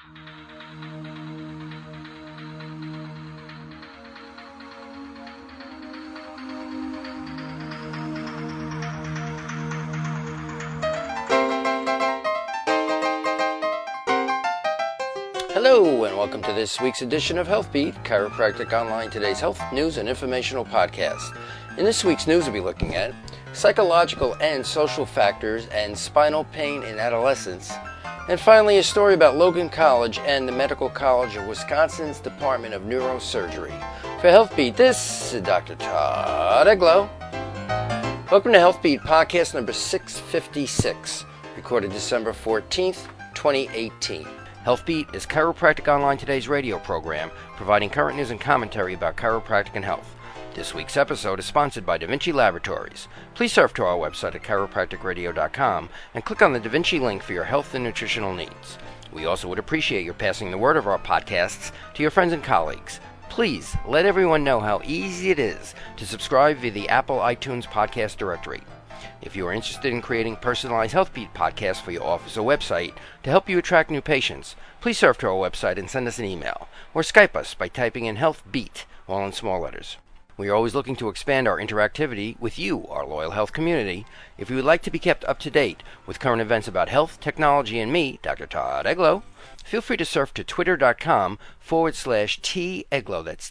Hello, and welcome to this week's edition of HealthBeat, Chiropractic Online, today's health, news, and informational podcast. In this week's news, we'll be looking at psychological and social factors and spinal pain in adolescence. And finally, a story about Logan College and the Medical College of Wisconsin's Department of Neurosurgery. For HealthBeat, this is Dr. Todd Eglow. Welcome to HealthBeat podcast number 656, recorded December 14th, 2018. HealthBeat is Chiropractic Online Today's radio program, providing current news and commentary about chiropractic and health. This week's episode is sponsored by Da Vinci Laboratories. Please surf to our website at chiropracticradio.com and click on the Da Vinci link for your health and nutritional needs. We also would appreciate your passing the word of our podcasts to your friends and colleagues. Please let everyone know how easy it is to subscribe via the Apple iTunes podcast directory. If you are interested in creating personalized HealthBeat podcasts for your office or website to help you attract new patients, please surf to our website and send us an email, or Skype us by typing in HealthBeat, all in small letters. We are always looking to expand our interactivity with you, our loyal health community. If you would like to be kept up to date with current events about health, technology, and me, Dr. Todd Eglow, feel free to surf to twitter.com/TEglow, that's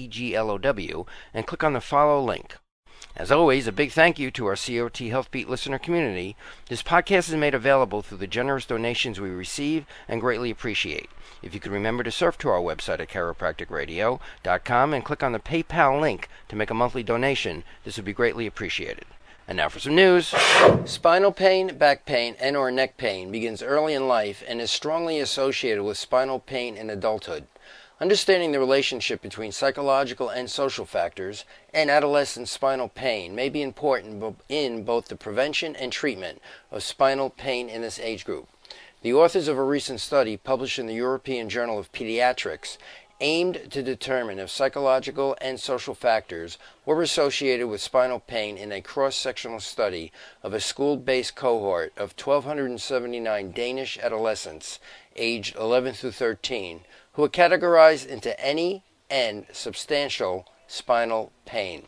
TEGLOW, and click on the follow link. As always, a big thank you to our COT HealthBeat listener community. This podcast is made available through the generous donations we receive and greatly appreciate. If you could remember to surf to our website at chiropracticradio.com and click on the PayPal link to make a monthly donation, this would be greatly appreciated. And now for some news. Spinal pain, back pain, and or neck pain begins early in life and is strongly associated with spinal pain in adulthood. Understanding the relationship between psychological and social factors and adolescent spinal pain may be important in both the prevention and treatment of spinal pain in this age group. The authors of a recent study published in the European Journal of Pediatrics aimed to determine if psychological and social factors were associated with spinal pain in a cross-sectional study of a school-based cohort of 1,279 Danish adolescents aged 11 through 13 who were categorized into any and substantial spinal pain.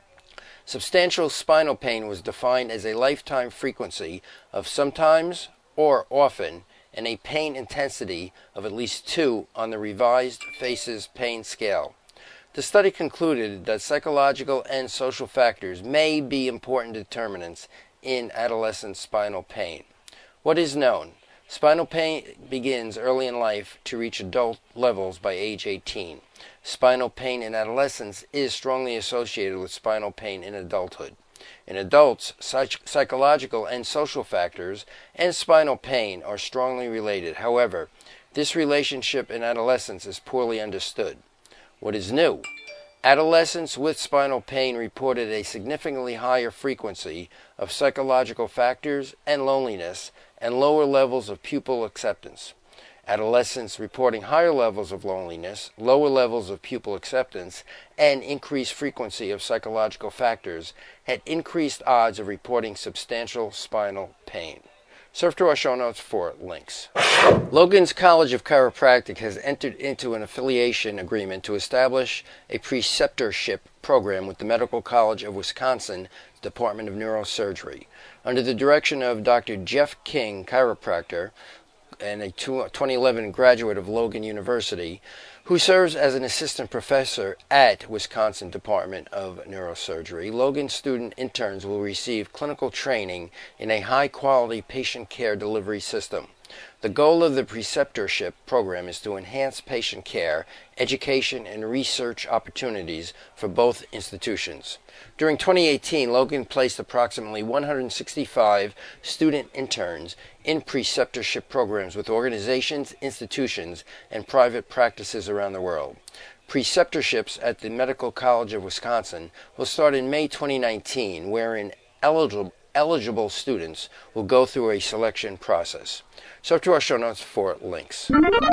Substantial spinal pain was defined as a lifetime frequency of sometimes or often and a pain intensity of at least 2 on the revised FACES pain scale. The study concluded that psychological and social factors may be important determinants in adolescent spinal pain. What is known? Spinal pain begins early in life to reach adult levels by age 18. Spinal pain in adolescence is strongly associated with spinal pain in adulthood. In adults, psychological and social factors and spinal pain are strongly related. However, this relationship in adolescence is poorly understood. What is new? Adolescents with spinal pain reported a significantly higher frequency of psychological factors and loneliness and lower levels of pupil acceptance. Adolescents reporting higher levels of loneliness, lower levels of pupil acceptance, and increased frequency of psychological factors had increased odds of reporting substantial spinal pain. Surf to our show notes for links. Logan's College of Chiropractic has entered into an affiliation agreement to establish a preceptorship program with the Medical College of Wisconsin Department of Neurosurgery. Under the direction of Dr. Jeff King, chiropractor, and a 2011 graduate of Logan University, who serves as an assistant professor at Wisconsin Department of Neurosurgery, Logan student interns will receive clinical training in a high-quality patient care delivery system. The goal of the preceptorship program is to enhance patient care, education, and research opportunities for both institutions. During 2018, Logan placed approximately 165 student interns in preceptorship programs with organizations, institutions, and private practices around the world. Preceptorships at the Medical College of Wisconsin will start in May 2019, wherein eligible students will go through a selection process. Surf to our show notes for links.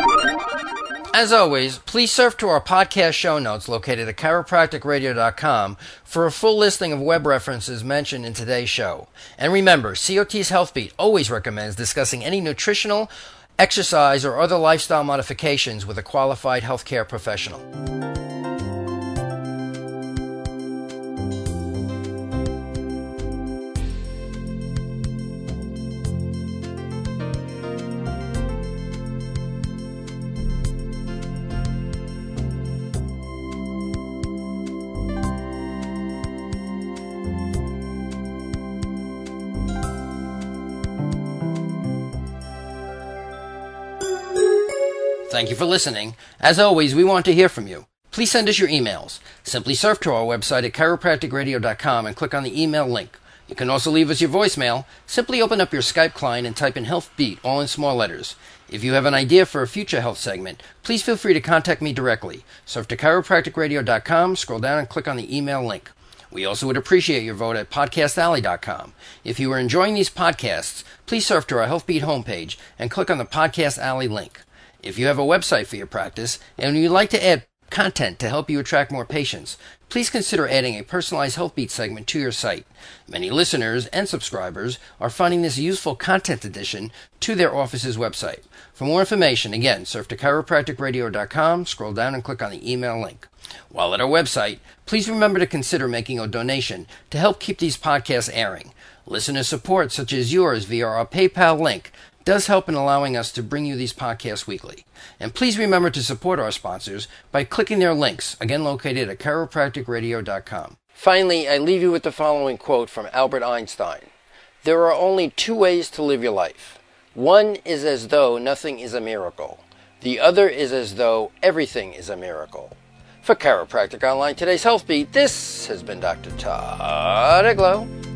As always, please surf to our podcast show notes located at chiropracticradio.com for a full listing of web references mentioned in today's show. And remember, COT's HealthBeat always recommends discussing any nutritional exercise, or other lifestyle modifications with a qualified healthcare professional. Thank you for listening. As always, we want to hear from you. Please send us your emails. Simply surf to our website at chiropracticradio.com and click on the email link. You can also leave us your voicemail. Simply open up your Skype client and type in HealthBeat, all in small letters. If you have an idea for a future health segment, please feel free to contact me directly. Surf to chiropracticradio.com, scroll down and click on the email link. We also would appreciate your vote at podcastalley.com. If you are enjoying these podcasts, please surf to our HealthBeat homepage and click on the Podcast Alley link. If you have a website for your practice and you'd like to add content to help you attract more patients, please consider adding a personalized HealthBeat segment to your site. Many listeners and subscribers are finding this useful content addition to their office's website. For more information, again, surf to chiropracticradio.com, scroll down and click on the email link. While at our website, please remember to consider making a donation to help keep these podcasts airing. Listener support, such as yours via our PayPal link, does help in allowing us to bring you these podcasts weekly. And please remember to support our sponsors by clicking their links, again located at chiropracticradio.com. Finally, I leave you with the following quote from Albert Einstein. There are only two ways to live your life. One is as though nothing is a miracle. The other is as though everything is a miracle. For Chiropractic Online, today's Health Beat, this has been Dr. Todd Eglow.